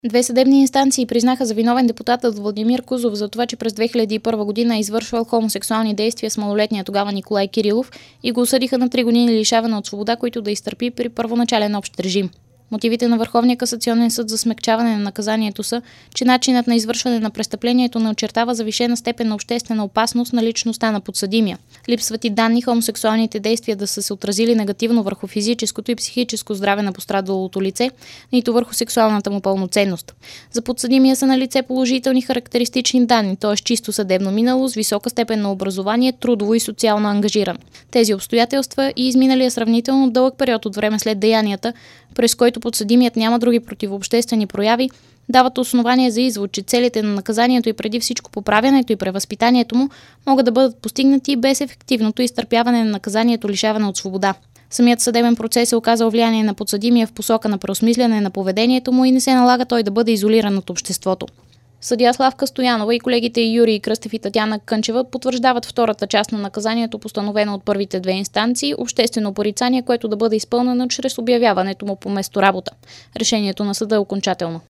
Две съдебни инстанции признаха за виновен депутатът Владимир Кузов за това, че през 2001 година е извършвал хомосексуални действия с малолетния тогава Николай Кирилов и го осъдиха на 3 години лишаване от свобода, които да изтърпи при първоначален общ режим. Мотивите на Върховния касационен съд за смекчаване на наказанието са, че начинът на извършване на престъплението не очертава завишена степен на обществена опасност на личността на подсъдимия. Липсват и данни хомосексуалните действия да са се отразили негативно върху физическото и психическо здраве на пострадалото лице, нито върху сексуалната му пълноценност. За подсъдимия са на лице положителни характеристични данни, т.е. чисто съдебно минало, с висока степен на образование, трудово и социално ангажиран. Тези обстоятелства и изминалия сравнително дълъг период от време след деянията, през който подсъдимият няма други противообществени прояви, дават основание за извод, че целите на наказанието и преди всичко поправянето и превъзпитанието му могат да бъдат постигнати без ефективното изтърпяване на наказанието лишаване от свобода. Самият съдебен процес е оказал влияние на подсъдимия в посока на преосмисляне на поведението му и не се налага той да бъде изолиран от обществото. Съдия Славка Стоянова и колегите Юрий Кръстев и Татяна Кънчева потвърждават втората част на наказанието, постановено от първите две инстанции, обществено порицание, което да бъде изпълнено чрез обявяването му по месторабота. Решението на съда е окончателно.